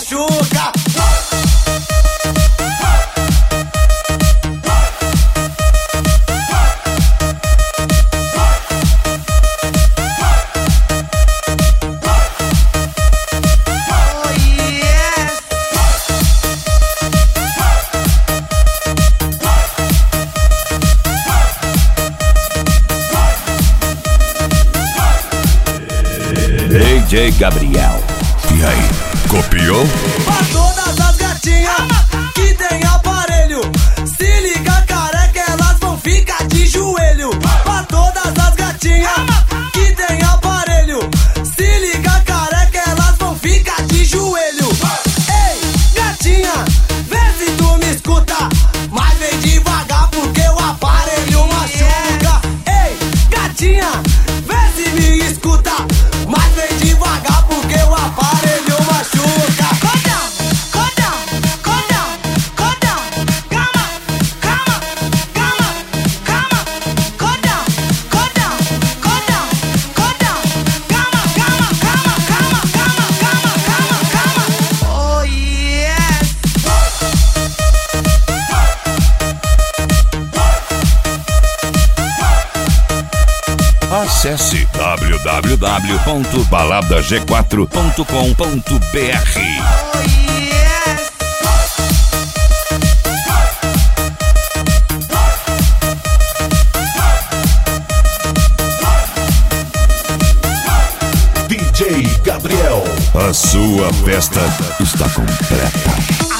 machuca. DJ Gabriel. E aí, copiou? Pra todas as gatinhas que tem aparelho, se liga careca, elas vão ficar de joelho. Pra todas as gatinhas que tem aparelho, se liga careca, elas vão ficar de joelho. Ei, gatinha, vê se tu me escuta, mas vem devagar porque o aparelho machuca. Ei, gatinha, vê se me escuta, mas vem devagar porque o aparelho machuca. Calma, oh yes. Acesse www.baladag4.com.br. Oh yes. DJ Gabriel. A sua festa está completa.